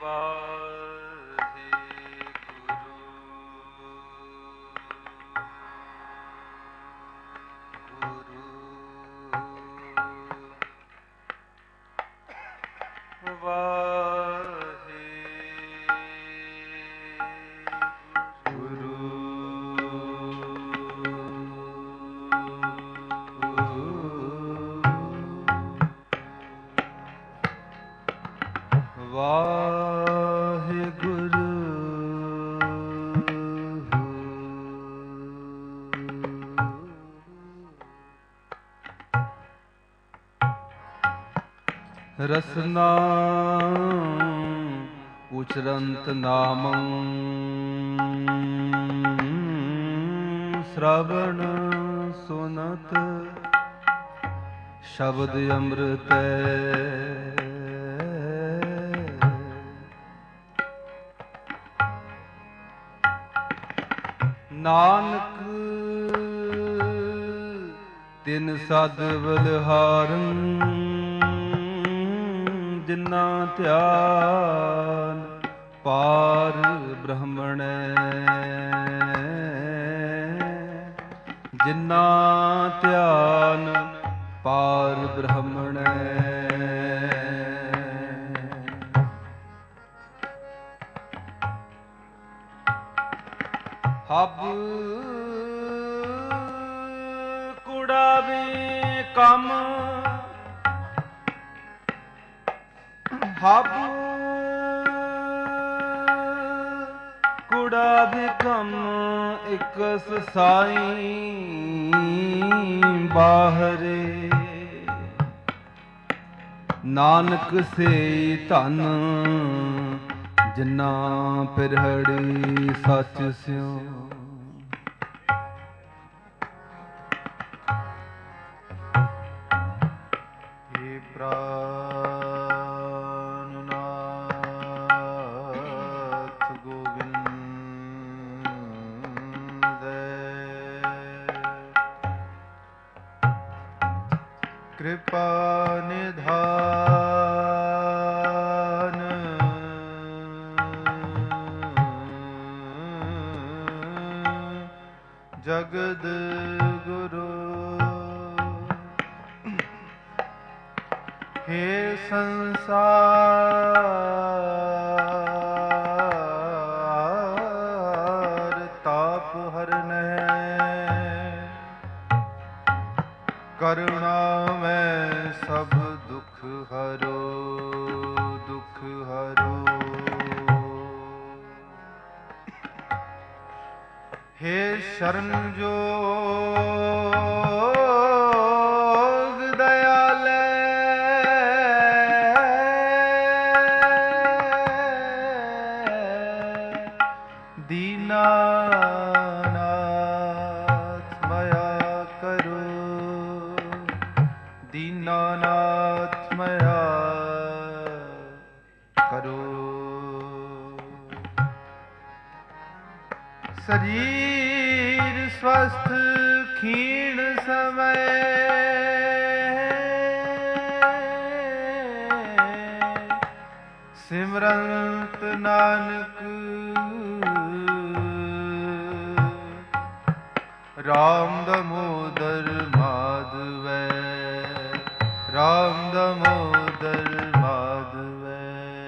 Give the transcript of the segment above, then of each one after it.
ਰਸਨਾ ਉਚਰੰਤ ਨਾਮੰ ਸ਼੍ਰਵਣ ਸੁਨਤ ਸ਼ਬਦ ਅੰਮ੍ਰਿਤੈ ਨਾਨਕ ਤਿਨ ਸਦ ਬਲਿਹਾਰਨ ਜਿਨਾ ਧਿਆਨ ਪਾਰ ਬ੍ਰਹਮਣੈ ਜਿਨਾ ਧਿਆਨ ਪਾਰ ਬ੍ਰਹਮਣੈ ਹਬ ਕੁੜਾਵੇ ਕੰਮ ਹਬ ਕੁੜਾ ਬਿਕਮ ਇਕਸ ਸਾਈ ਬਾਹਰੇ ਨਾਨਕ ਸੇ ਧਨ ਜਿਨਾ ਪਿਰਹੜੀ ਸੱਚ ਸਿਉ ਏ ਕਿਰਪਾ ਨਿਧਾਨ ਜਗਦ ਗੁਰੂ ਹੇ ਸੰਸਾਰ ਤਾਪ ਹਰਨਹਿ ਕਰੁਣਾ ਮੈਂ ਸਭ ਦੁਖ ਹਰੋ ਦੁਖ ਹਰੋ ਹੇ ਸ਼ਰਨ ਜੋਗ ਦਇਆਲੇ ਦੀਨਾਨਾਥ ਮਇਆ ਕਰੋ ਦੀਨਾਨਾਥ ਮਇਆ ਕਰੋ ਸਰੀਰ ਸਵਸਥ ਖੀਣ ਸਮੈ ਸਿਮਰੰਤ ਨਾਨਕ ਰਾਮ ਦਮੋਦਰ ਮਾਧਵੈ ਰਾਮ ਦਮੋਦਰ ਮਾਧਵੈ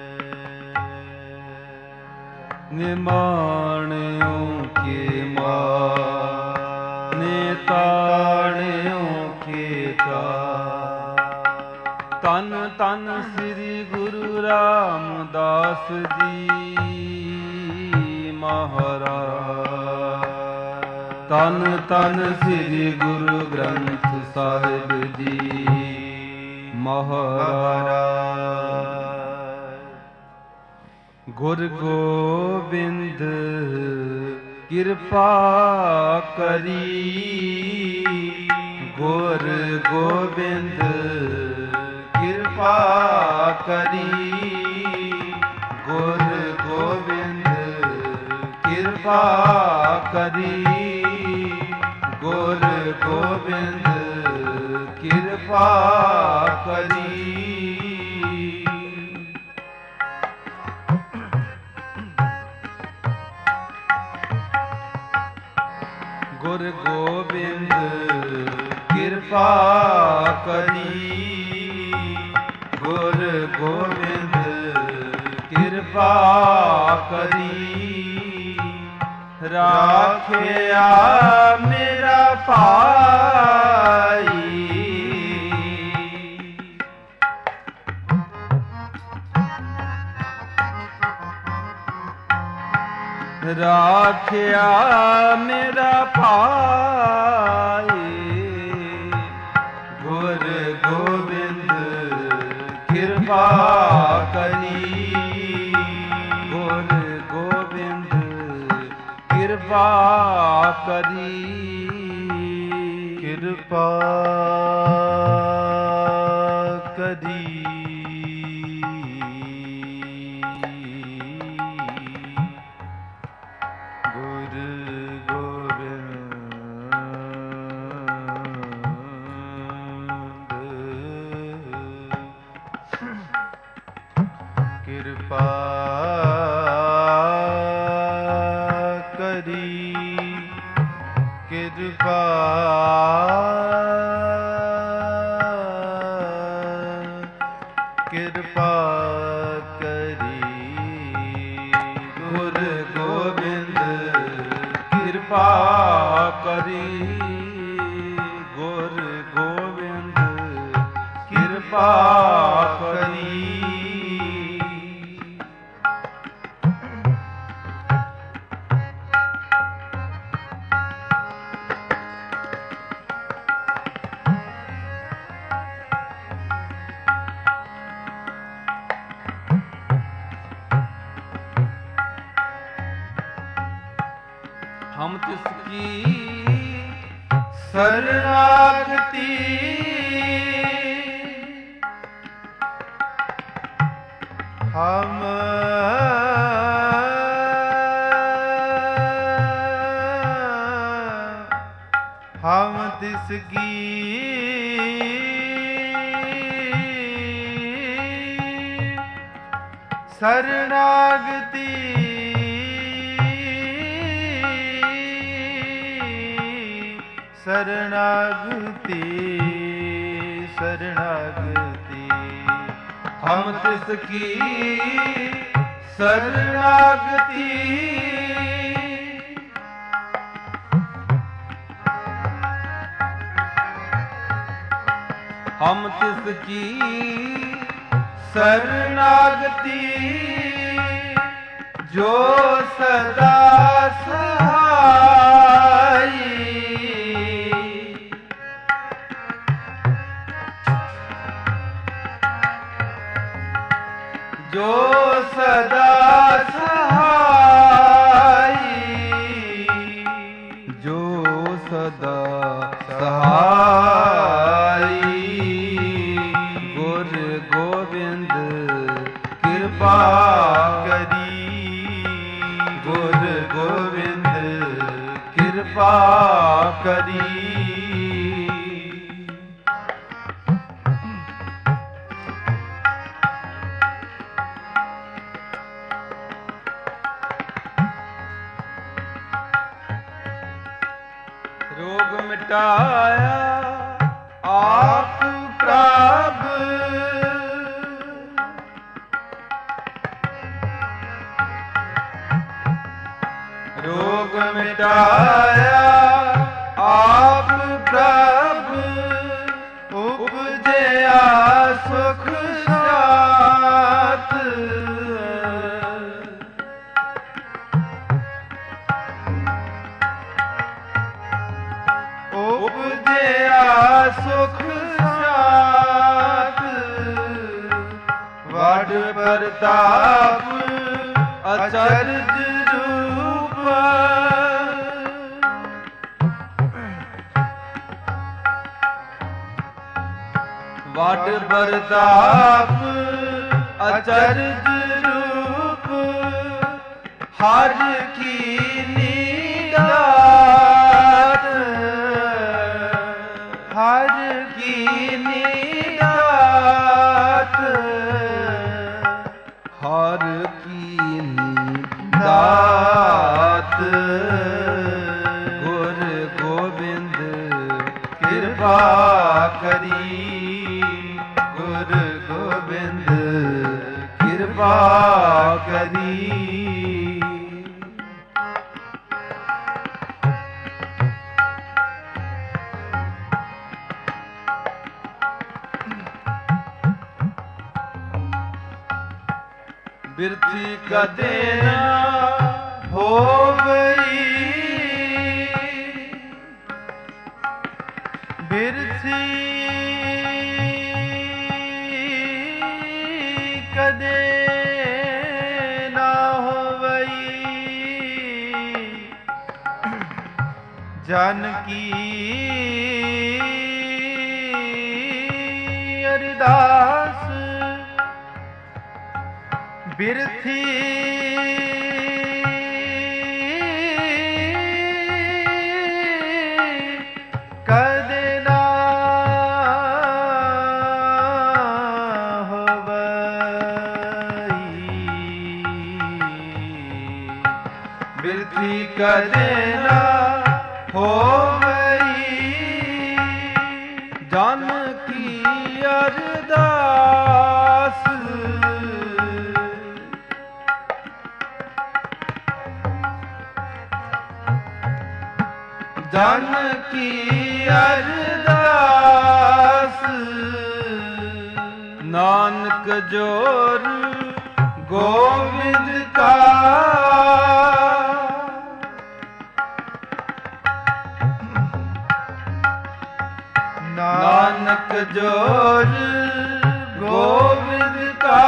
ਨਿਮਾਣਿਓ ਕੇ ਮਾਨੇ ਤਾਣਿਓ ਕੇ ਤਾ ਤਨ ਤਨ ਸ੍ਰੀ ਗੁਰੂ ਰਾਮਦਾਸ ਜੀ ਮਹਾਰਾਜ ਤਨ ਤਨ ਸ੍ਰੀ ਗੁਰੂ ਗ੍ਰੰਥ ਸਾਹਿਬ ਜੀ ਮਹਾਰਾਜ ਗੁਰ ਗੋਬਿੰਦ ਕਿਰਪਾ ਕਰੀ ਗੁਰ ਗੋਬਿੰਦ ਕਿਰਪਾ ਕਰੀ ਗੁਰ ਗੋਬਿੰਦ ਕਿਰਪਾ ਕਰੀ ਗੁਰ ਗੋਬਿੰਦ ਕਿਰਪਾ ਕਰੀ ਗੁਰ ਗੋਬਿੰਦ ਕਿਰਪਾ ਕਰੀ, ਗੁਰ ਗੋਬਿੰਦ ਕਿਰਪਾ ਕਰੀ, ਰਾਖਿਆ ਮੇਰਾ ਭਾਈ। ਰਾਖਿਆ ਮੇਰਾ ਭਾਈ, ਗੁਰ ਗੋਬਿੰਦ ਕਿਰਪਾ ਕਰੀ, ਗੁਰ ਗੋਬਿੰਦ ਕਿਰਪਾ ਕਰੀ, ਕਿਰਪਾ ਕਰੀ। ਕਿਰਪਾ ਕਰੀ, ਕਿਰਪਾ ਕਿਰਪਾ ਕਰੀ, ਗੁਰ ਗੋਬਿੰਦ ਕਿਰਪਾ ਕਰੀ, ਗੁਰ ਗੋਬਿੰਦ ਕਿਰਪਾ ਕਰੀ। हम तिसकी शरणागति, हम तिसकी शरणागति, शरणागति, शरणागति, हम तिसकी शरणागति, हम तिसकी शरणागति, जो सदा सहाई, जो सदा सहाई, जो सदा सहाई, गुर गोविंद कृपा करी, गुर गोविंद कृपा करी। रोग मिटाया आप प्रभ, रोग मिटाया आप प्रभ, उपजया सुख साथ, उपजया सुख साथ, वड प्रताप अचरज रूप, वड प्रताप अचरज रूप, हर की निगात, हर की निगात, हर की निगात, गुर गो ਕਿਰਪਾ ਕਰੀ। ਗੁਰ ਗੋਬਿੰਦ ਕਿਰਪਾ ਕਰੀ। ਬਿਰਥੀ ਕਦੇ ਨਾ ਹੋਵਈ, ਬਿਰਥੀ ਕਦੇ ਨਾ ਹੋਵਈ। ਜਨ ਕੀ ਅਰਦਾਸ ਬਿਰਥੀ ਕਦੇ ਨਾ ਹੋਵਈ। ਬਿਰਥੀ ਕਦੇ ਨਾ ਹੋਵਈ। ਜਨ ਕੀ ਅਰਦਾਸ ਜਨ ਕੀ ਅਰਦਾਸ। ਨਾਨਕ ਜੋਰ ਗੋਬਿੰਦ ਕਾ, ਨਾਨਕ ਜੋਰ ਗੋਬਿੰਦ ਕਾ।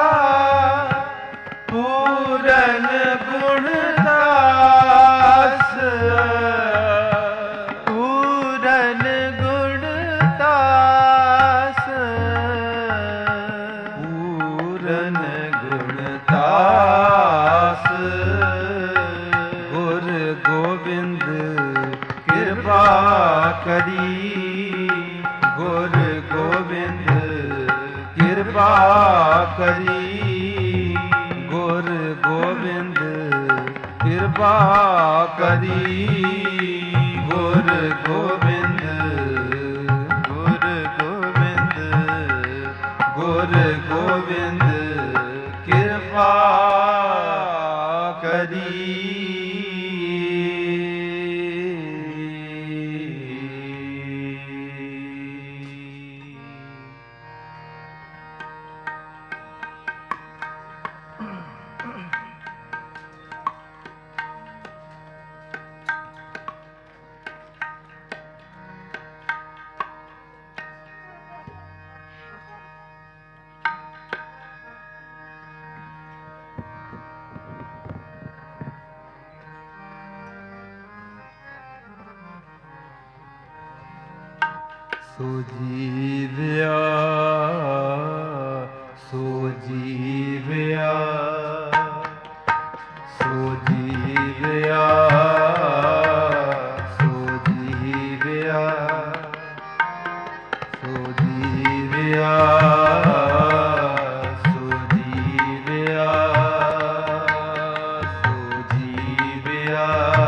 ਪੂਰਨ ਗੁਣ ਦਾਸ, ਪੂਰਨ ਗੁਣ ਦਾਸ, ਪੂਰਨ ਗੁਣ ਦਾਸ। ਗੁਰ ਗੋਬਿੰਦ ਕਿਰਪਾ ਕਰੀ। ਗੁਰ ਗੋਬਿੰਦ ਕਿਰਪਾ ਕਰੀ। ਗੁਰ ਗੋਬਿੰਦ ਕਿਰਪਾ ਕਰੀ। ਗੁਰ ਗੋਬਿੰਦ, ਗੁਰ ਗੋਬਿੰਦ, ਗੁਰ ਗੋਬਿੰਦ ਕਿਰਪਾ ਕਰੀ। ਸੋ ਜੀਵਿਆ, ਸੋ ਜੀਵਿਆ, ਸੋ ਜੀਵਿਆ, ਸੋ ਜੀਵਿਆ, ਸੋ ਜੀਵਿਆ, ਸੋ ਜੀਵਿਆ, ਸੋ ਜੀਵਿਆ,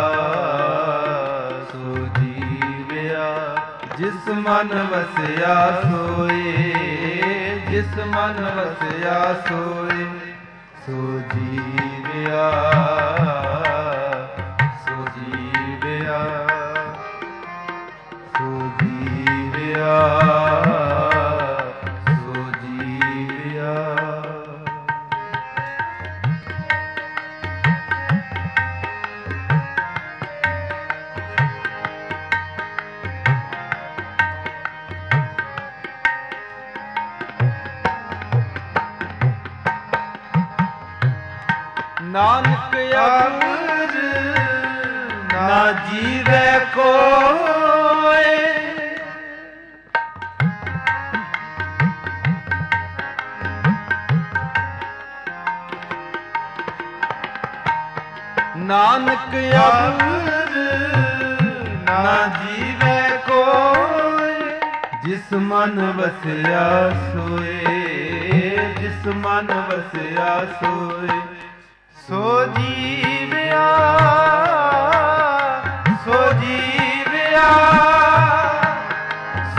ਸੋ ਜੀਵਿਆ। ਜਿਸ ਮਨ ਵਸਿਆ ਸੋਏ, ਜਿਸ ਮਨ ਵਸਿਆ ਸੋਏ, ਸੋ ਜੀਵਿਆ, ਸੋ ਜੀਵਿਆ, ਸੋ ਜੀਵਿਆ, ਸੋ ਜੀਵਿਆ। ਨਾਨਕ ਅਗਰ ਨਾ ਜੀਵੈ ਕੋਇ, ਨਾਨਕ ਅਗਰ ਨਾ ਜੀਵੈ ਕੋਇ। ਜਿਸ ਮਨ ਵਸਿਆ ਸੋਏ, ਜਿਸ ਮਨ ਵਸਿਆ ਸੋਏ, ਸੋ ਜੀਵਿਆ, ਸੋ ਜੀਵਿਆ,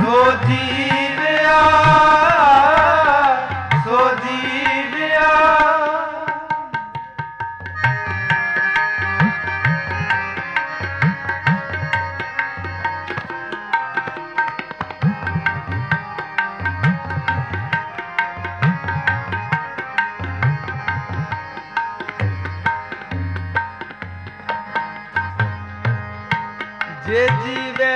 ਜੇ ਜੀਵੇ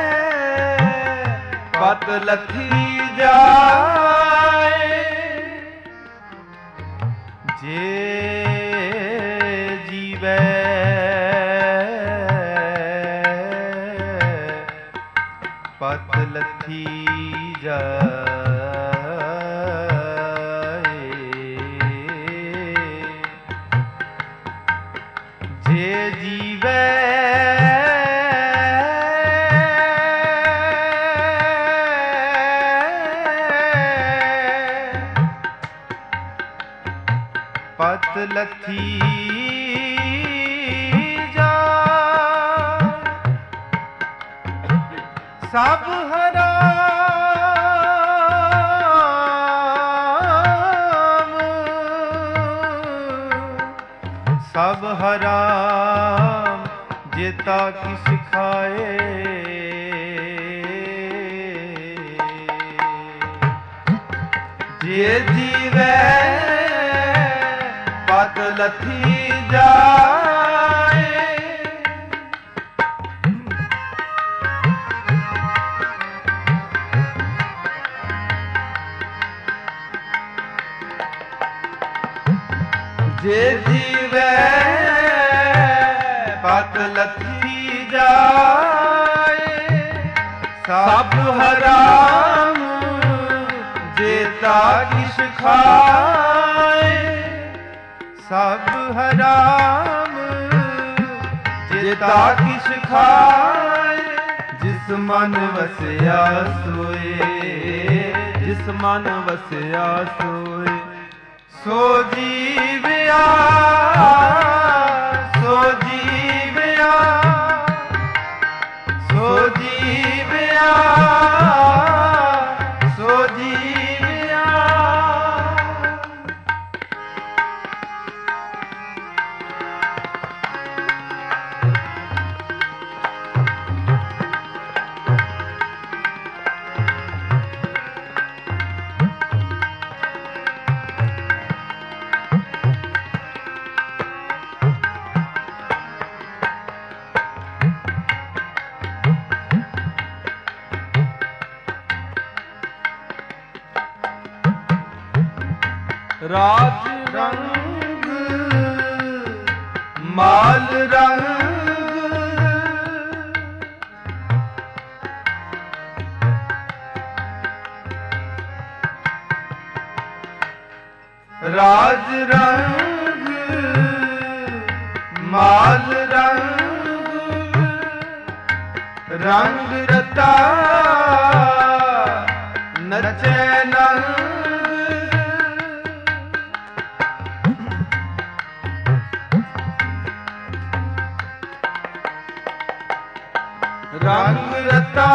ਪਤ ਲੱਥੀ ਜਾਏ, ਜੇ ਜੀਵੇ ਪਤ ਲੱਥੀ ਜਾਏ, ਜੇ ਜੀਵੇ ਪਤ ਲੱਥੀ ਜਾਏ, ਸਭ ਹਰਾਮ ਸਭ ਹਰਾਮ ਜੇਤਾ ਕਿਛ ਖਾਏ, ਜੇ ਜੀਵੇ ਪਤ ਲੱਥੀ ਜਾਏ, ਜੇ ਜੀਵੇ ਪਤ ਲੱਥੀ ਜਾਏ, ਸਭ ਹਰਾਮ ਜੇਤਾ ਕਿਛ ਖਾਏ, ਸਭ ਹਰਾਮ ਜੇਤਾ ਕਿਛ ਖਾਏ, ਜਿਸ ਮਨ ਵਸਿਆ ਸੋਏ, ਜਿਸ ਮਨ ਵਸਿਆ ਸੋਏ, ਸੋ ਜੀਵਿਆ ਸੋ ਜੀਵਿਆ ਸੋ ਜੀਵਿਆ ਸੋ ਜੀਵਿਆ। ਰਾਜ ਰੰਗ ਮਾਲ ਰੰਗ, ਰਾਜ ਰੰਗ ਮਾਲ ਰੰਗ, ਰੰਗ ਰਤਾ ਨਚੈ ਨੰਗ, ਰੰਗ ਰਤਾ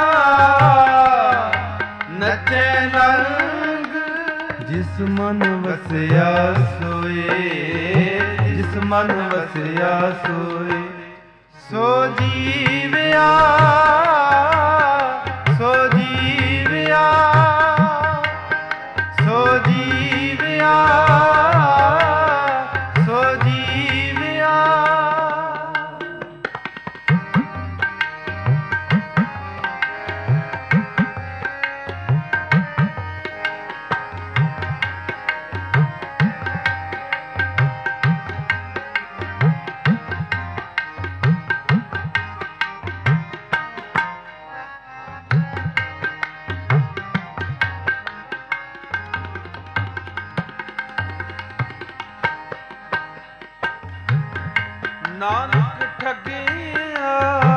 ਨਚੈ ਨੰਗ, ਜਿਸ ਮਨ ਵਸਿਆ ਸੋਏ, ਜਿਸ ਮਨ ਵਸਿਆ ਸੋਏ, ਸੋ ਜੀਵਿਆ ਸੋ ਜੀਵਿਆ ਸੋ ਜੀਵਿਆ ਸੋ ਜੀਵਿਆ। ਨਾਨਕ ਠੱਗਿਆ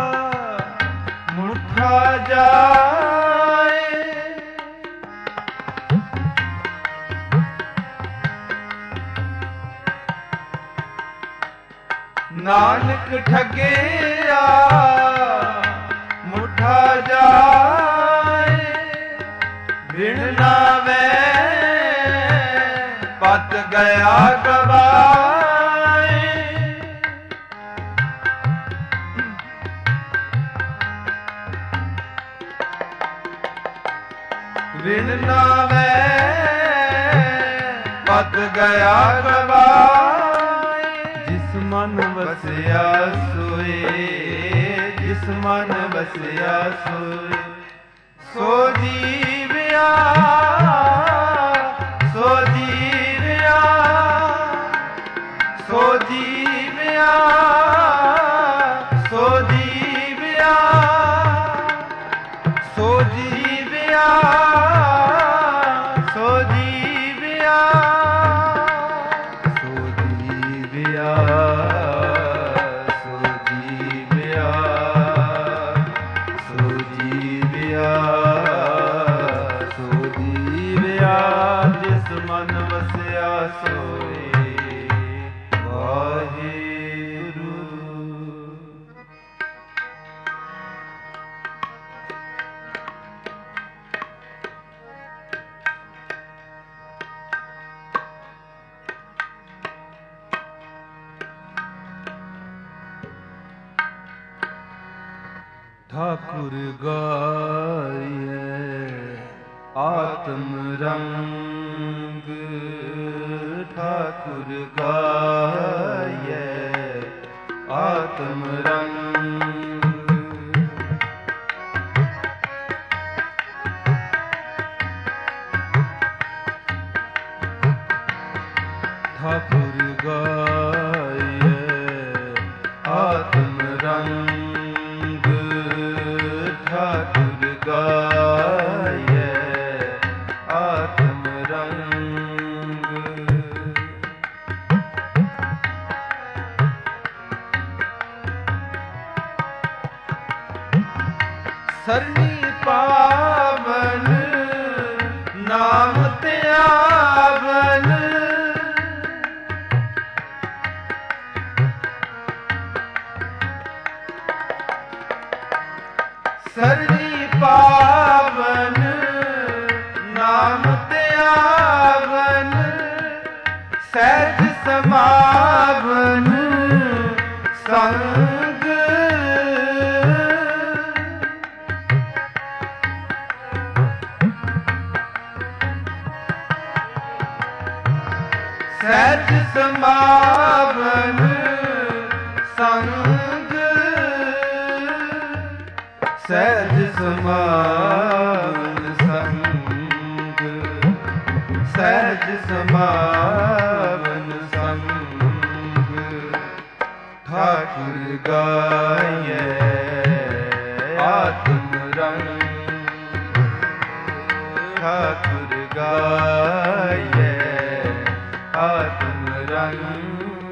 ਮੁਠਾ ਜਾਏ, ਨਾਨਕ ਠੱਗਿਆ ਮੁਠਾ ਜਾਏ, ਬਿਨ ਨਾਵੇ ਪਤ ਗਿਆ ਗਵਾਏ, ਬਿਨ ਨਾਵੇ ਪਤ ਗਿਆ ਗਵਾਏ, ਜਿਸ ਮਨ ਵਸਿਆ ਸੋਏ, ਜਿਸ ਮਨ ਵਸਿਆ ਸੋਏ। ਸੋ ਜੀਵਿਆ ਸੋ ਜੀਵਿਆ ਸੋ ਜੀਵਿਆ ਸੋ ਜੀਵਿਆ ਸੋ ਜੀਵਿਆ ਸੋ ਜੀਵਿਆ ਸੋ ਜੀਵਿਆ ਸੋ ਜੀਵਿਆ ਸੋ ਜੀਵਿਆ ਸੋ ਜੀਵਿਆ ਜਿਸ ਮਨ ਵਸਿਆ ਸੋਏ। ठाकुर गाये आत्म रंग, ठाकुर गाये आत्म रंग। ठाकुर गाये आत्म रंग, ठाकुर गाये आत्म रंग। सरनी पावन नाम त्यावन, सरनी पावन नाम त्यावन, सहज समावन संग। सहज समावन संग, सहज समावन संग, सहज समावन संग। ठाकुर गाये आत्म रंग, ठाकुर गाये आत्म रंग।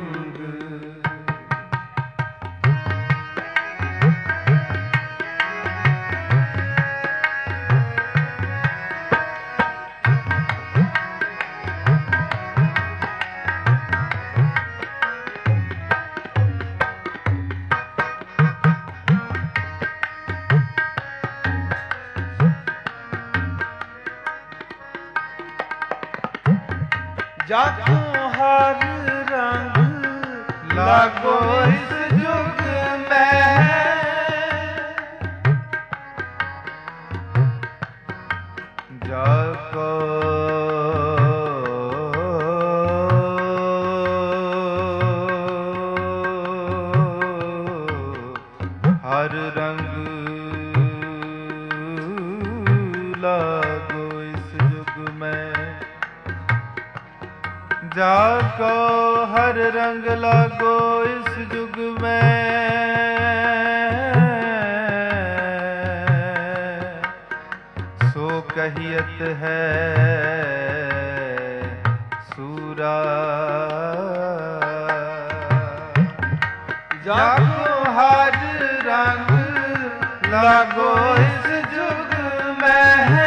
जाको हर रंग लागो इस जुग में, जाको हर रंग लागो इस जुग में, जाको हर रंग लागो इस जुग में। सो कहियत है सूरा, जाको हर रंग लागो इस जुग में।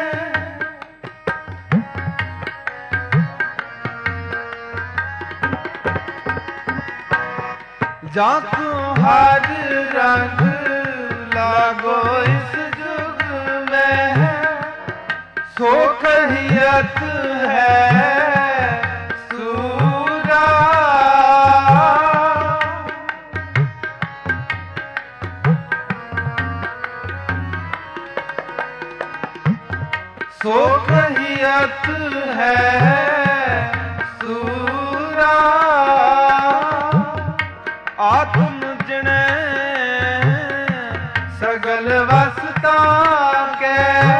जाको हर रंग लागो इस जुग में, सो कहियत है सूरा। सो कहियत है सूरा। आत्म जने सगल वसता के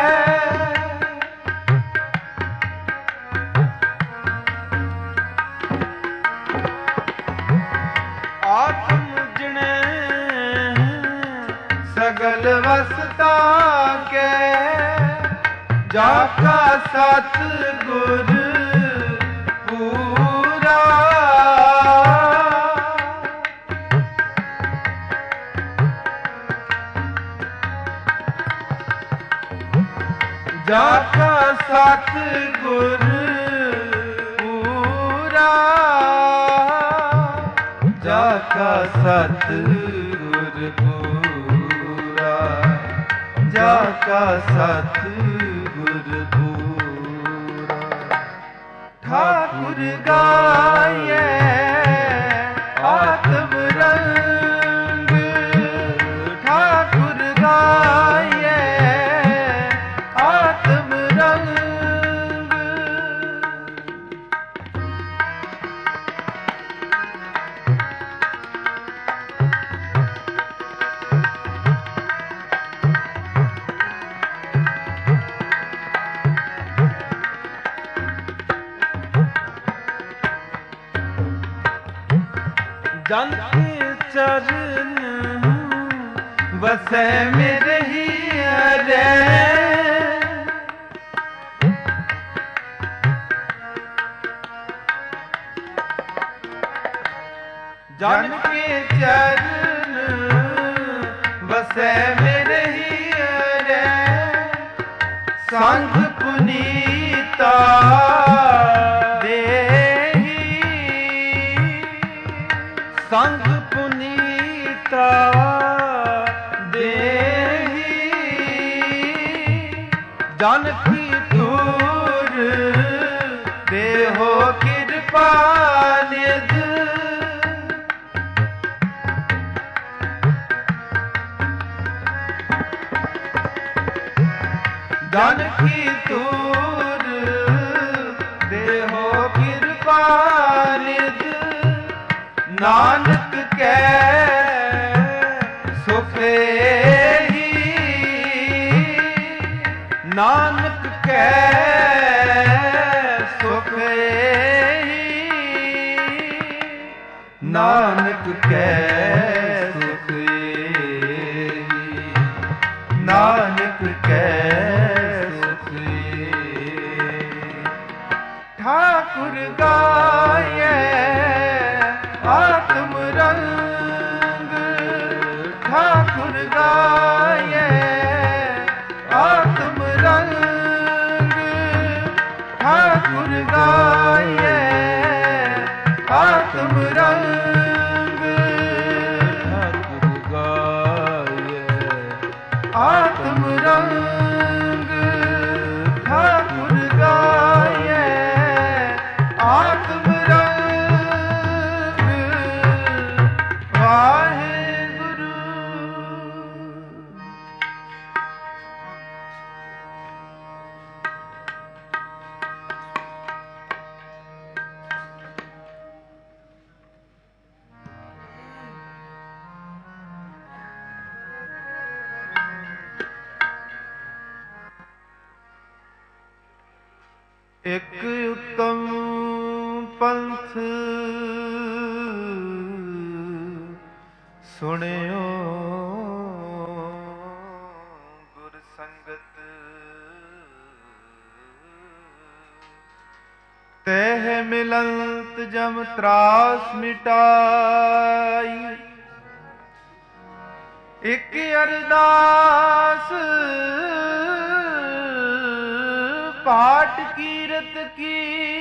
आत्म जिने सगल वसता के जाका सतगुर पूरा जाका सतगुर पूरा जाका सतगुर पूरा जाका सतगुर पूरा ठाकुर गाये आत्म रंग ठाकुर गाये आत्म रंग जन के चरण बसे मेरे ही रे जन के चरण बसे मेरे ही रे संग पुनीता संग पुनीता देही जानकी दूर देहो कृपा निध जानकी दूर देहो कृपा निध नानक कै सुख ही नानक कै सुख ही नानक कै सुख ही नानक कै सुख ठाकुर गाये आत्म रंग ठाकुर गाये आत्म रंग ठाकुर गाये आत्म रंग ठाकुर गाये आत्म रंग ठाकुर गाये आत्म एक उत्तम पंथ सुनियो गुर संगत तह मिलंत जम त्रास मिटाई एक अरदास पाठ कीरत की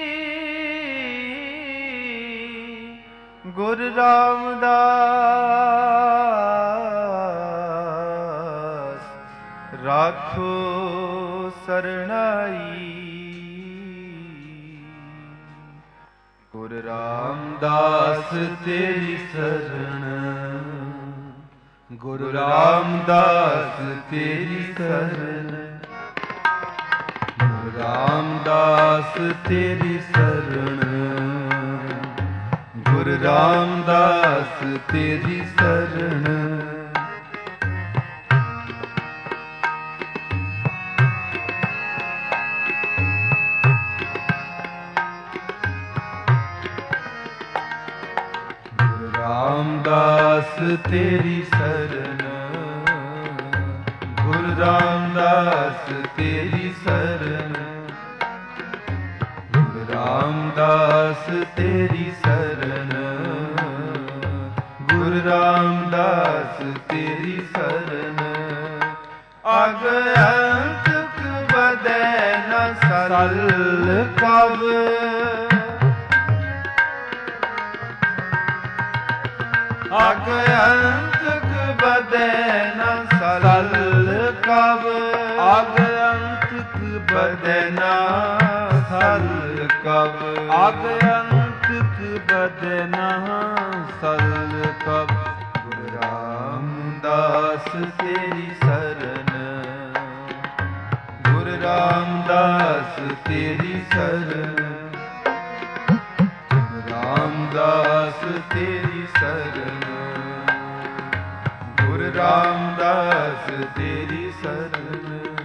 गुरु रामदास राखो सरनाई गुरु रामदास तेरी शरण गुरु रामदास तेरी शरण गुरु रामदास तेरी शरण गुरु रामदास तेरी शरण ਰਾਮਦਾਸ ਤੇਰੀ ਸਰਨ, ਗੁਰੂ ਰਾਮਦਾਸ ਤੇਰੀ ਸਰਨ, ਗੁਰੂ ਰਾਮਦਾਸ ਤੇਰੀ ਸਰਨ, ਗੁਰੂ ਰਾਮਦਾਸ ਤੇਰੀ ਸਰਨ। ਅਗ ਅੰਤ ਬਦੈ ਨ ਸਲ ਕਬ, ਅਗ ਅੰਤ ਬਦੈ ਨ ਸਲ ਕਬ, ਅਗ ਅੰਤ ਬਦੈ ਨ ਸਲ ਕਬ, ਅਗ ਅੰਤ ਬਦੈ ਨ ਸਲ ਕਬ। ਗੁਰੂ ਰਾਮਦਾਸ ਤੇਰੀ ਸਰਨ, ਗੁਰੂ ਰਾਮਦਾਸ ਤੇਰੀ ਸਰਨ, ਰਾਮਦਾਸ ਤੇਰੀ ਸਰਨ, ਗੁਰੂ ਰਾਮਦਾਸ ਤੇਰੀ ਸਰਨ।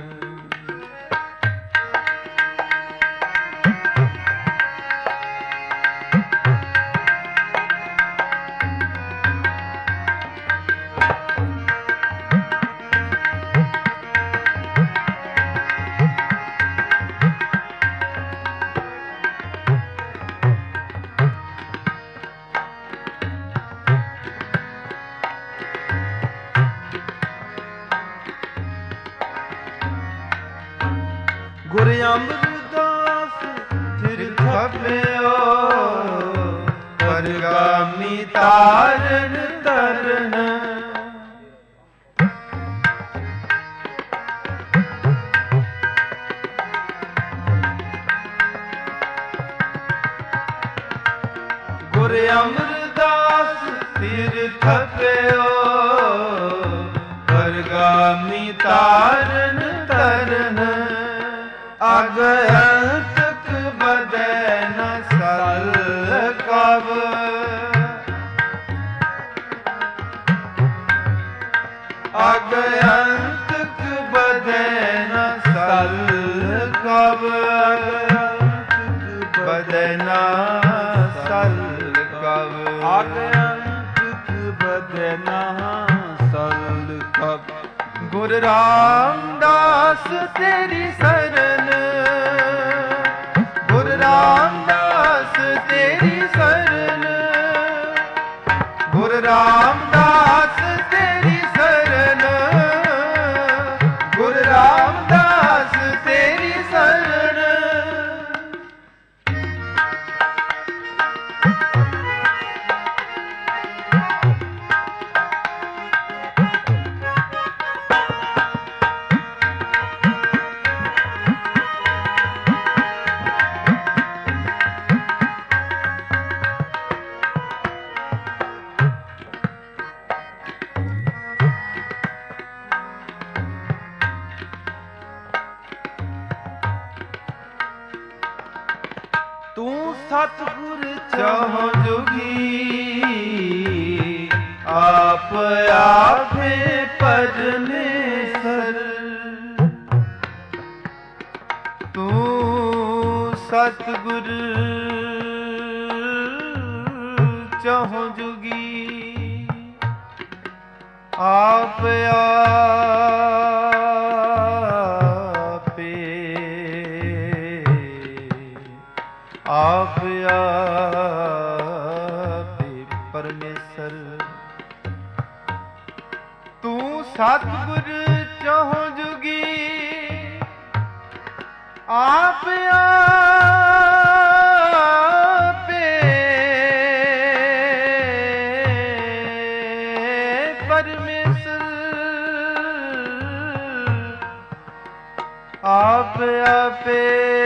ਗੁਰ ਅਮਰਦਾਸ ਥਿਰ ਥਪਿਓ, ਪਰਗਾਮੀ ਤਾਰਨ ਤਰਨ, ਗੁਰ ਅਮਰਦਾਸ ਥਿਰ ਥਪਿਓ, ਪਰਗਾਮੀ ਤਾਰਨ ਤਰਨ। ਅਗ ਅੰਤ ਬਦੈ ਨ ਸਲ ਕਬ, ਅਗ ਅੰਤ ਬਦੈ ਨ ਸਲ ਕਬ, ਬਦੈ ਨ ਸਲ ਕਬ, ਅਗ ਅੰਤ ਬਦੈ ਨ ਸਲ ਕਬ। ਗੁਰੂ ਰਾਮਦਾਸ ਤੇਰੀ ਸਰਨ, ਗੁਰੂ ਰਾਮਦਾਸ ਤੇਰੀ ਸਰਨ, ਗੁਰੂ ਰਾਮਦਾਸ ਤੇਰੀ ਸਰਨ, ਗੁਰੂ ਰਾਮਦਾਸ ਤੇਰੀ ਸਰਨ। ਤੂੰ ਸਤਿਗੁਰ ਚਾਹੁ ਜੁਗੀ, ਆਪ ਆਪੇ ਪਰਮੇਸ਼ਰ। ਤੂੰ ਸਤਿਗੁਰ ਚਾਹੁ ਜੁਗੀ, ਆਪ ਆਪ ਆਪੇ ਪਰਮੇਸ਼ਰ। ਤੂੰ ਸਤਿਗੁਰ ਚਾਹੁ ਜੁਗੀ, ਆਪ ਆਪੇ ਪਰਮੇਸ਼ਰ, ਆਪ ਆਪੇ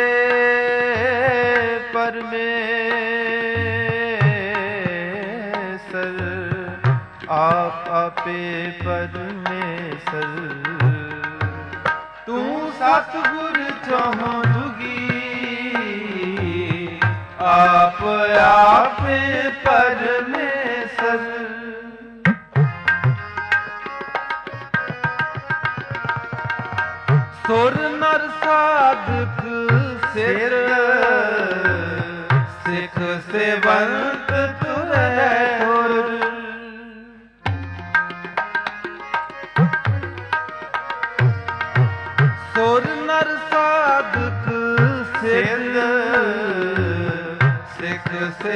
ਪਰਮੇਸ਼ਰ, ਆਪ ਆਪੇ ਪਰਮੇਸ਼ਰ। ਤੂੰ ਸਤਿਗੁਰ ਚਾਹੁ ਜੁਗੀ, ਆਪ ਆਪੇ ਪਰਮੇਸ਼ਰ। ਸੁਰ ਨਰ ਸਾਧਕ ਸਿਰ, ਸਿੱਖ ਸੇਵੰਤ ਤੁਰੈ ਤੁਰ।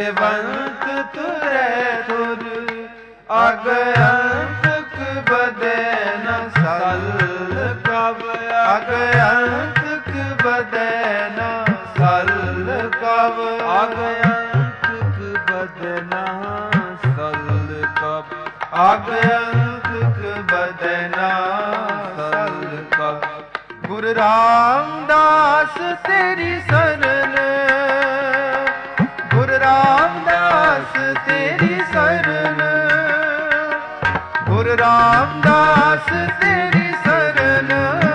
सेवंत तुरे तुर अगयंत बदे न सल कब अगयंत बदे न सल कब अगयंत बदे न सल कब अगयंत बदे न सल कब गुरु रामदास तेरी शरण गुरु रामदास तेरी शरण गुरु रामदास तेरी शरण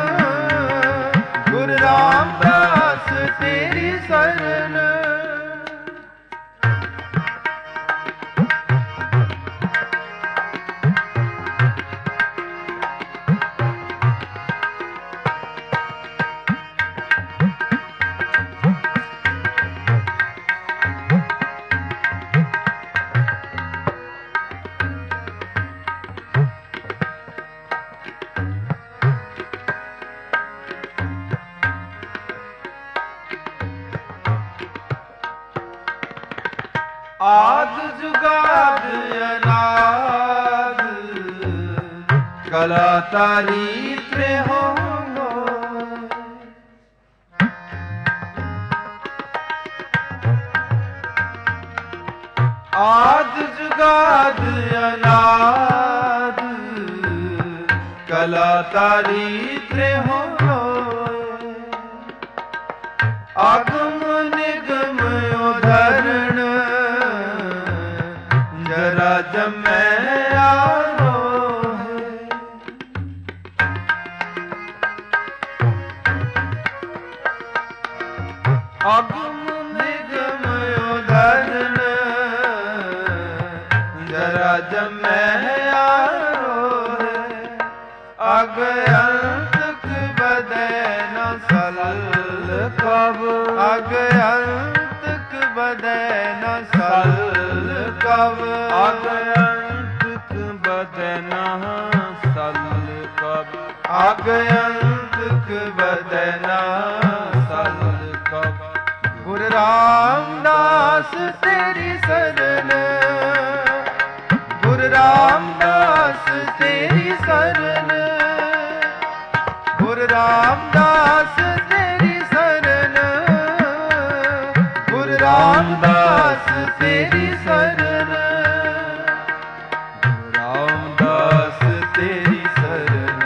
गुरु रामदास तेरी शरण आद जुगाद अनाद कला तारीफ हो आद जुगाद अनाद कला तारीफ हो आगम निगम उधरण जरा जमै आरो आगम निगम उधरण जरा जमै आरो अगयंत बदे न सल कब अगयंत बदे न सल कब अगयंत बदे न सल कब अगयंत बदे न सल कब गुरु रामदास तेरी शरण गुरु रामदास तेरी शरण गुरु रामदास तेरी शरण गुरु रामदास तेरी शरण गुरु रामदास तेरी शरण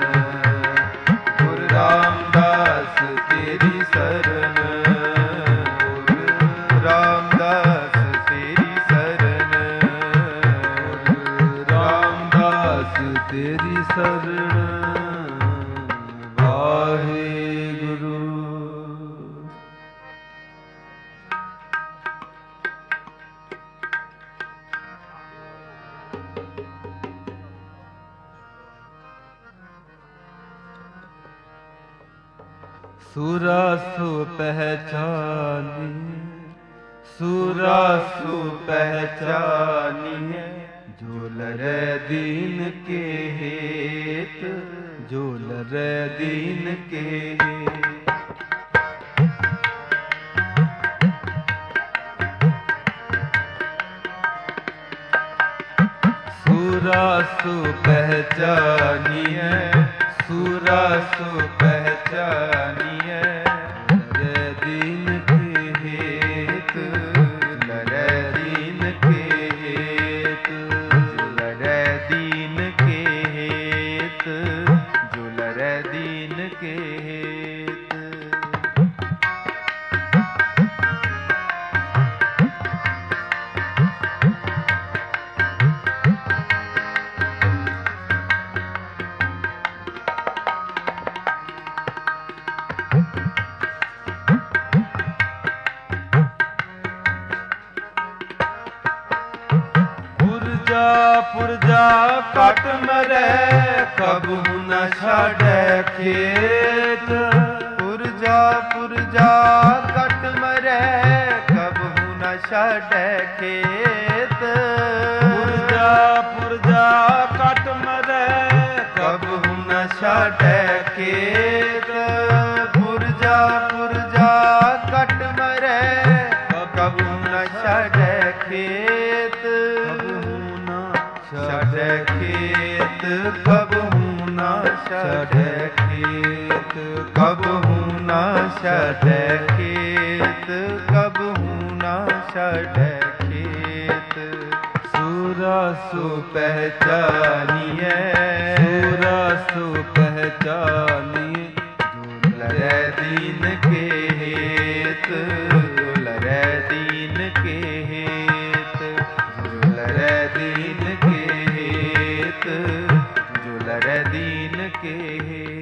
गुरु रामदास तेरी शरण गुरु रामदास तेरी शरण गुरु रामदास तेरी शरण वाहेगुरु। सुरासु पहचानी सुरासु पहचानी जो लरे दीन के हेत जो लरे दीन के हेत सुरासु पहचानिए सुरासु पहचानिए लरे दीन के हेत लरे दीन के हेत लरे दीन के हेत जो लरे दीन के हेत पुरजा कट मरे कबू न छाड़े खेत पुरजा कट मरे कबू न छाड़े खेत पुरजा कट मरे कबू न छाड़े खेत पुरजा कट मरे कबू न छाड़े ਛਾੜੈ ਖੇਤ ਕਬਹੂ ਨਾ ਛਾੜੈ ਖੇਤ ਕਬਹੂ ਨਾ ਛਾੜੈ ਖੇਤ ਕਬਹੂ ਨਾ ਛਾੜੈ ਖੇਤ ਸੂਰਾ ਸੋ ਪਹਿਚਾਨੀਐ ਸੂਰਾ ਸੋ ਪਹਿਚਾਨੀਐ ਜੋ ਲਰੈ ਦੀਨ ਕੇ ਹੇਤ ਜੋ ਲਰੈ ਦੀਨ ਕੇ ਹੇਤ ਜੋ ਲਰੈ ਦੀਨ ਕੇ ਹੇਤ ਜੋ ਲਰੈ ਦੀਨ ਕੇ ਹੇਤ।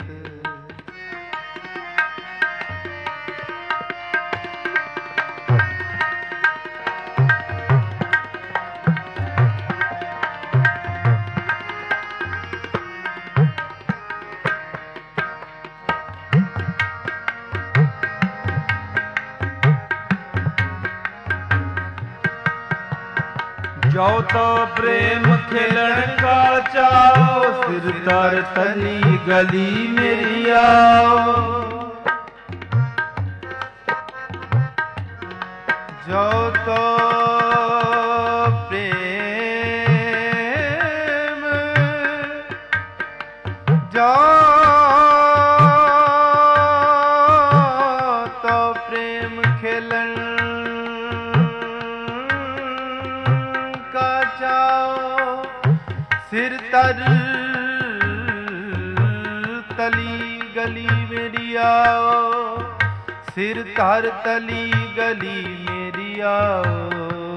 ਜੋ ਤੋ ਪ੍ਰੇਮ ਖਿਲਣ ਕਾ ਚਾਓ ਸਿਰ ਤਰ ਤਲੀ ਗਲੀ ਮੇਰੀ ਆਓ ਜੋ ਤੋ ਪ੍ਰੇਮ ਜੋ ਤੋ ਪ੍ਰੇਮ ਖਿਲਣ ਸਿਰ ਤਰ ਤਲੀ ਗਲੀ ਮੇਰੀ ਆਓ ਸਿਰ ਧਰ ਤਲੀ ਗਲੀ ਮੇਰੀ ਆਓ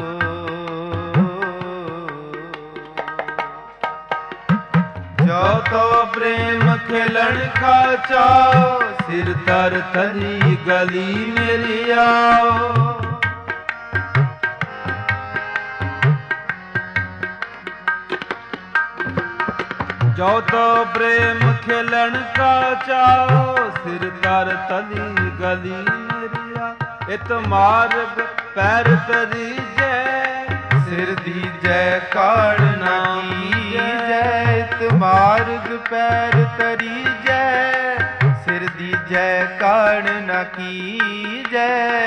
ਜੋ ਤੋ ਪ੍ਰੇਮ ਖਿਲਣ ਕਾ ਚਾਓ ਸਿਰ ਧਰ ਤਲੀ ਗਲੀ ਮੇਰੀ ਆਓ ਜੋ ਤੋ ਪ੍ਰੇਮ ਖਿਲਣ ਕਾ ਚਾਓ ਸਿਰ ਧਰ ਤਲੀ ਗਲੀ ਮੇਰੀਆ ਇਤ ਮਾਰਗ ਪੈਰ ਤਰੀਜੈ ਸਿਰ ਦੀਜੈ ਕਾੜ ਨਾ ਕੀਜੈ ਇਤ ਮਾਰਗ ਪੈਰ ਤਰੀਜੈ ਸਿਰ ਦੀਜੈ ਕਾੜ ਨਾ ਕੀਜੈ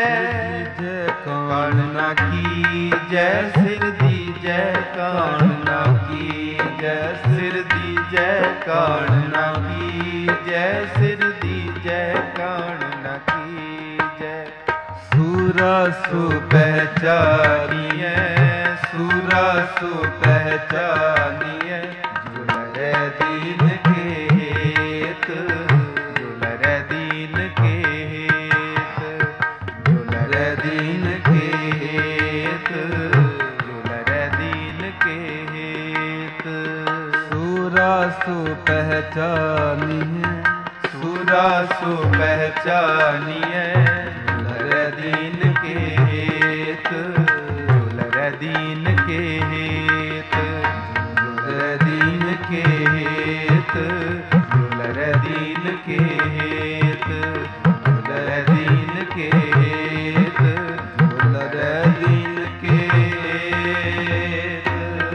ਕਾੜ ਨਾ ਕੀਜੈ ਸਿਰ ਦੀਜੈ ਕਾੜ ਨਾ ਕੀਜੈ ਸਿਰ ਦੀਜੈ ਕਾੜ ਨਾ ਕੀਜੈ ਸਿਰ ਦੀਜੈ ਕਾੜ ਨਾ ਕੀਜੈ ਸੂਰਾ ਸੋ ਪਹਿਚਾਨੀਐ ਸੂਰਾ ਸੋ ਪਹਿਚਾਨੀਐ ਜੋ ਲਰੈ ਦੀਨ ਕੇ ਹੇਤ ਜੋ ਲਰੈ ਦੀਨ ਕੇ ਹੇਤ ਜੋ ਲਰੈ ਦੀਨ ਕੇ ਹੇਤ ਜੋ ਲਰੈ ਦੀਨ ਕੇ ਹੇਤ ਸੂਰਾ ਸੋ ਪਹਿਚਾਨੀਐ ਸੂਰਾ ਸੋ ਪਹਿਚਾਨੀਐ ਲਰੈ ਦੀਨ ਕੇ ਹੇਤ ਜੋ ਲਰੈ ਦੀਨ ਕੇ ਹੇਤ ਜੋ ਲਰੈ ਦੀਨ ਕੇ ਹੇਤ ਜੋ ਲਰੈ ਦੀਨ ਕੇ ਹੇਤ ਜੋ ਲਰੈ ਦੀਨ ਕੇ ਹੇਤ ਜੋ ਲਰੈ ਦੀਨ ਕੇ ਹੇਤ।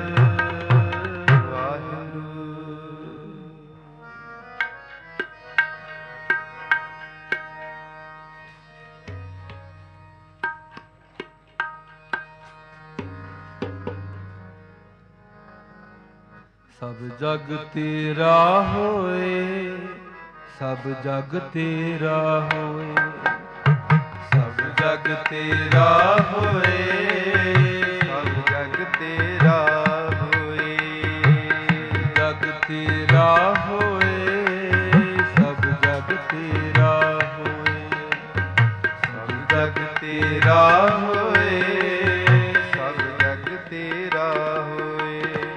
ਸਭ ਜਗ ਤੇਰਾ ਹੋਏ ਸਭ ਜਗ ਤੇਰਾ ਹੋਏ ਸਭ ਜਗ ਤੇਰਾ ਹੋਏ ਸਭ ਜਗ ਤੇਰਾ ਹੋਏ ਜਗ ਤੇਰਾ ਹੋਏ ਸਭ ਜਗ ਤੇਰਾ ਹੋਏ ਸਭ ਜਗ ਤੇਰਾ ਹੋਏ ਸਭ ਜਗ ਤੇਰਾ ਹੋਏ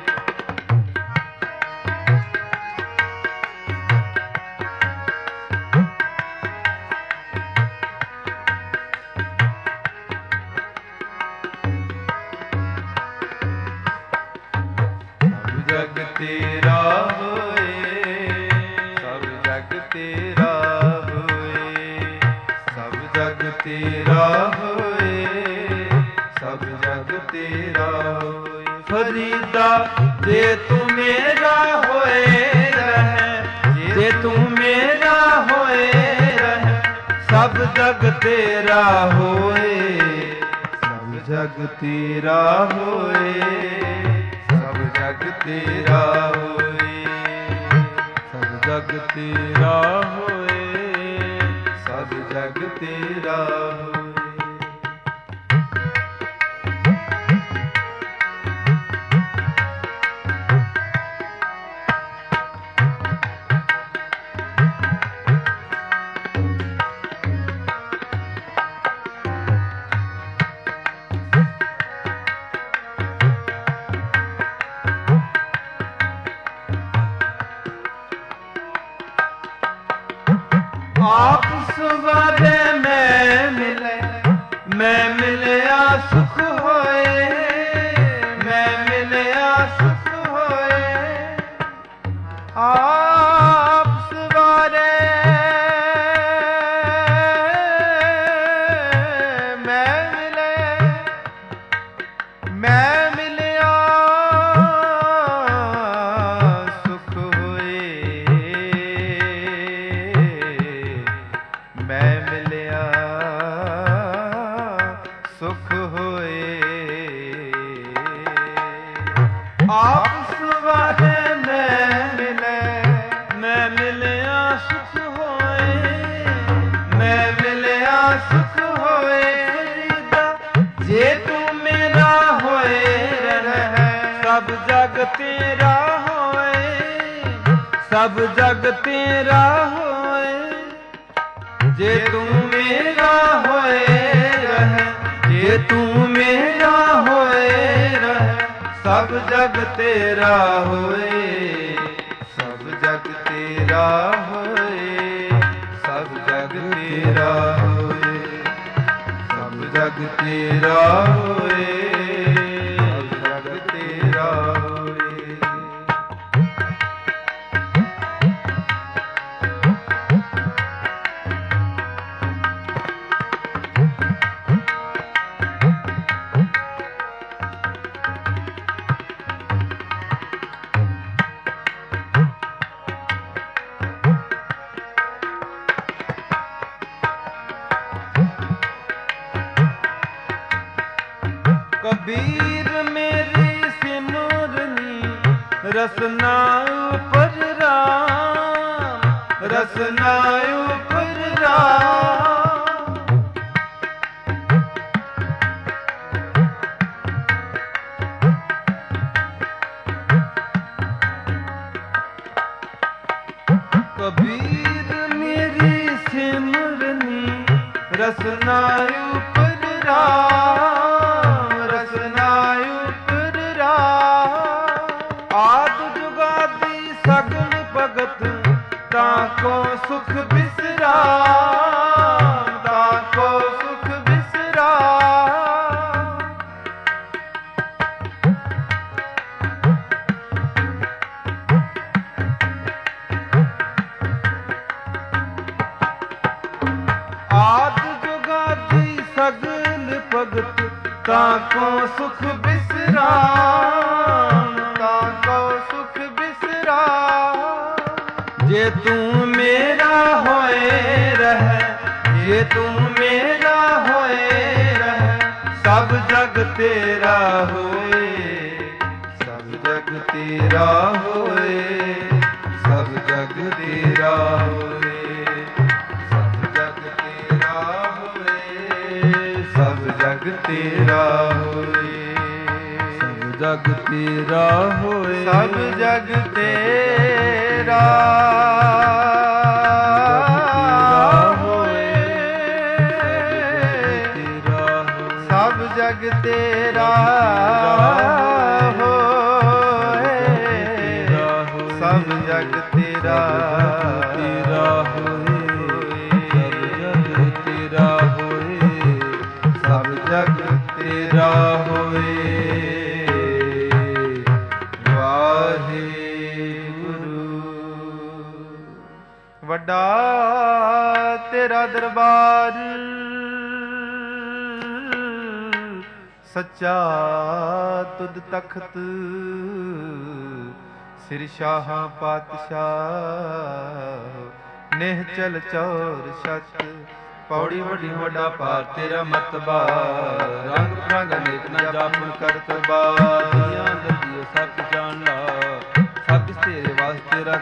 ਜਗ ਤੇਰਾ ਹੋਏ ਸਭ ਜਗ ਤੇਰਾ ਹੋਏ ਸਭ ਜਗ ਤੇਰਾ ਹੋਏ ਸਭ ਜਗ ਤੇਰਾ ਹੋਏ ਫਰੀਦਾ ਜੇ ਤੂੰ ਮੇਰਾ ਹੋਏ ਰਹਿ ਜੇ ਤੂੰ ਮੇਰਾ ਹੋਏ ਰਹਿ ਸਭ ਜਗ ਤੇਰਾ ਹੋਏ ਸਭ ਜਗ ਤੇਰਾ ਹੋਏ ਸਭ ਤੇਰਾ ਹੋਏ, ਸਭ ਜਗ ਤੇਰਾ ਹੋਏ, ਸਭ ਜਗ ਤੇਰਾ ਹੋਏ। ਆਪ ਸਵਾਰੇ ਮੈਂ ਮਿਲੇ, ਮੈਂ ਮਿਲਿਆ ਸੁਖ ਹੋਏ, ਮੈਂ ਮਿਲਿਆ ਸੁਖ ਹੋਏ। ਆਪ ਸਵਾਰੇ ਮੈਂ ਮਿਲੇ, ਮੈਂ ਮਿਲਿਆ ਸੁਖ ਹੋਏ, ਮੈਂ ਮਿਲਿਆ ਸੁਖ ਹੋਏ। ਆਪ ਸਵਾਰੇ ਮੈਂ ਮਿਲੇ, ਮੈਂ ਮਿਲਿਆ ਸੁਖ ਹੋਏ, ਮੈਂ ਮਿਲਿਆ ਸੁਖ ਹੋਏ। ਜੇ ਤੂੰ ਮੇਰਾ ਹੋਏ ਰਹਿ, ਸਭ ਜਗ ਤੇਰਾ ਹੋਏ, ਸਭ ਜਗ ਤੇਰਾ ਹੋਏ। ਜੇ ਤੂੰ ਮੇਰਾ ਹੋਏ ਰਹਿ, ਜੇ ਤੂੰ ਮੇਰਾ ਹੋਏ ਰਹਿ, ਸਭ ਜਗ ਤੇਰਾ ਹੋਏ, ਸਭ ਜਗ ਤੇਰਾ ਹੋਏ, ਸਭ ਜਗ ਤੇਰਾ ਹੋਏ, ਸਭ ਜਗ ਤੇਰਾ ਹੋਏ, ਸਭ ਜਗ ਤੇਰਾ ਹੋਏ। कबीर मेरी सिमरनी रसना ऊपर राम, रसना ऊपर राम। कबीर मेरी सिमरनी रसना ऊपर राम, सगल भगत ताको सुख बिसराम, ताको सुख बिसराम। आद जुगादी सगल भगत ताको सुख बिसराम, ताको सुख बिसराम। जे तू मेरा होए रहे, जे तू मेरा होए रहे, सब जग तेरा होए, सब जग तेरा होए, सब जग तेरा होए, सब जग तेरा होए, सब जग तेरा होए, सब जग तेरा होए, सब जग तेरा होए, सब जग तेरा होए, सब जग तेरा होए, सब जग तेरा होए। ਵੱਡਾ ਤੇਰਾ ਦਰਬਾਰ, ਸੱਚਾ ਤੁਧ ਤਖਤ, ਸਿਰ ਸ਼ਾਹਾਂ ਪਾਤਸ਼ਾਹ ਨਿਹਚਲ ਚੌਰ ਸੱਚ। ਪੌੜੀ ਵੱਡੀ ਵੱਡਾ ਪਾਰ ਤੇਰਾ ਮਤਬਾ, ਰੰਗ ਪ੍ਰੰਗ ਅਨੇਕ ਨਾ ਜਾਪਨ ਕਰਤ ਬਾਤ। ਦੁਨੀਆ ਲੱਗੀ ਸੱਚ ਜਾਣ ਲਾ,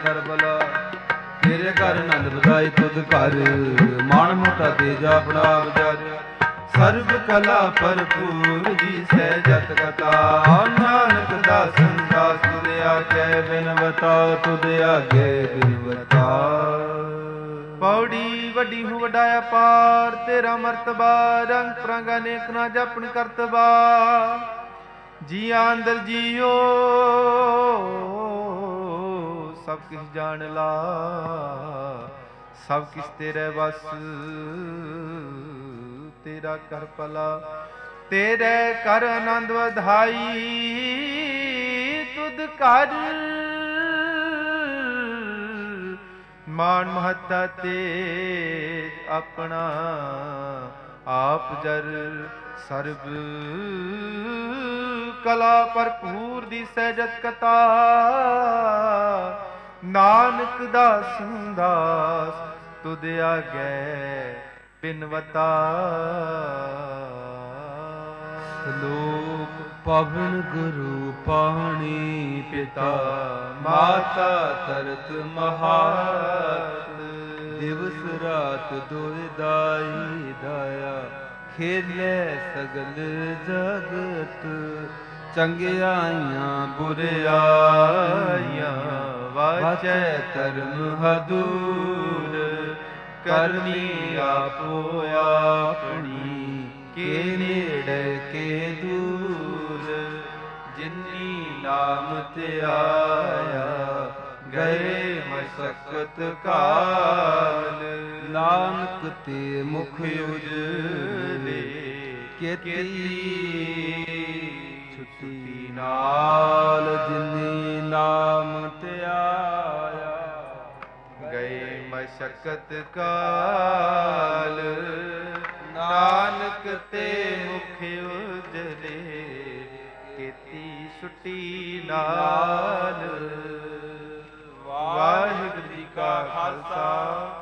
ਕਰ ਭਲਾ। ਤੇਰੇ ਘਰ ਆਨੰਦ ਵਧਾਈ ਤੁਧ ਘਰ, ਮਾਣ ਮੋਟਾ ਤੇਜਾ ਆਪਣਾ ਵਿਚਾਰ। ਸਰਬ ਕਲਾ ਭਰਪੂਰ ਜੀ ਸਹਿਜਤ ਕਥਾ, ਨਾਨਕ ਦਾਸਨ ਦਾਸ ਤੁਧ ਆਗੇ ਬਿਨਵਤਾ, ਤੁਧ ਆਗੇ ਬਿਨਵਤਾ। ਪੌੜੀ ਵੱਡੀ ਹੂੰ ਵੱਡਾ ਅਪਾਰ, ਤੇਰਾ ਮਰਤਬਾ ਰੰਗ ਪ੍ਰੰਗ ਅਨੇਕ ਨਾ ਜਪਨ ਕਰਤਬਾ। ਜੀਆਂ ਅੰਦਰ ਜੀਓ ਸਭ ਕਿਛ ਜਾਣ ਲਾ, ਸਭ ਕਿਛ ਤੇਰੇ ਵਸ ਤੇਰਾ ਕਰ ਭਲਾ। ਤੇਰੇ ਕਰ ਆਨੰਦ ਵਧਾਈ ਤੁਧ ਘਰ, ਮਾਨ ਮਹੱਤਾ ਤੇਜ ਆਪਣਾ ਆਪ ਜਰ। ਸਰਬ ਕਲਾ ਭਰਪੂਰ ਦੀ ਸਹਿਜਤ ਕਥਾ, ਨਾਨਕ ਦਾਸਨ ਦਾਸ ਤੁਧ ਆਗੇ ਬਿਨਵਤਾ। ਸ਼ਲੋਕ ਪਵਨ ਗੁਰੂ ਪਾਣੀ ਪਿਤਾ, ਮਾਤਾ ਤਰਤ ਮਹਾਤ। ਦਿਵਸ ਰਾਤ ਦੁਇ ਦਾਈ ਦਾਇਆ, ਖੇਲੇ ਸਗਲ ਜਗਤ। ਚੰਗਿਆਈਆਂ ਬੁਰਿਆਈਆਂ, ਵਾਚੈ ਧਰਮ ਹਦੂਰ। ਕਰਨੀ ਆਪੋ ਆਪਣੀ, ਕੇ ਨੇੜੇ ਕੇ ਦੂਰ। ਜਿਨੀ ਨਾਮ ਧਿਆਇਆ, ਗਏ ਮਸਕਤ ਕਾਲ। ਨਾਨਕ ਤੇ ਮੁਖ ਉਜਲੇ, ਕੀਤੀ ਛੁੱਟੀ ਨਾਲ। ਜਿਨੀ ਨਾਮ ਧਿਆਇਆ, ਗਏ ਮਸ਼ਕਤ ਕਾਲ। ਨਾਨਕ ਤੇ ਮੁਖ ਉਜਲੇ, ਕੀਤੀ ਛੁੱਟੀ ਨਾਲ। ਵਾਹਿਗੁਰੂ ਜੀ ਕਾ ਖਾਲਸਾ,